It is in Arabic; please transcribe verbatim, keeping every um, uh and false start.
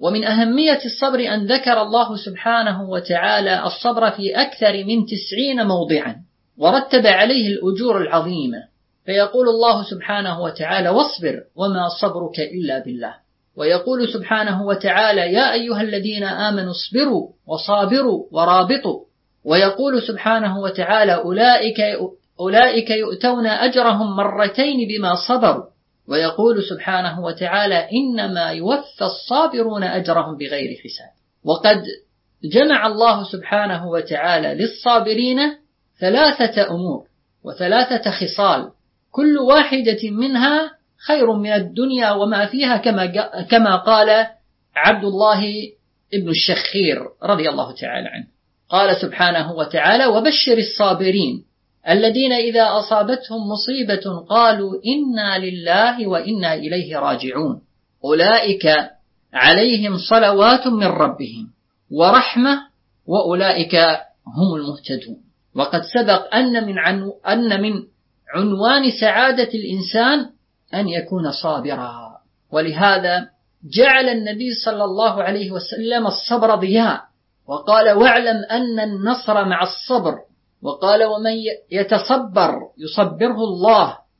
ومن أهمية الصبر أن ذكر الله سبحانه وتعالى الصبر في أكثر من تسعين موضعا، ورتب عليه الأجور العظيمة، فيقول الله سبحانه وتعالى: واصبر وما صبرك إلا بالله. ويقول سبحانه وتعالى: يا أيها الذين آمنوا اصبروا وصابروا ورابطوا. ويقول سبحانه وتعالى: أولئك, أولئك يؤتون أجرهم مرتين بما صبروا. ويقول سبحانه وتعالى: إنما يوفى الصابرون أجرهم بغير حساب. وقد جمع الله سبحانه وتعالى للصابرين ثلاثة أمور وثلاثة خصال، كل واحدة منها خير من الدنيا وما فيها، كما كما قال عبد الله ابن الشخير رضي الله تعالى عنه. قال سبحانه وتعالى: وبشر الصابرين الذين إذا أصابتهم مصيبة قالوا إنا لله وإنا إليه راجعون أولئك عليهم صلوات من ربهم ورحمة وأولئك هم المهتدون. وقد سبق أن من, عنو أن من عنوان سعادة الإنسان أن يكون صابرا، ولهذا جعل النبي صلى الله عليه وسلم الصبر ضياء، وقال: واعلم أن النصر مع الصبر. وقال: ومن يتصبر يصبره الله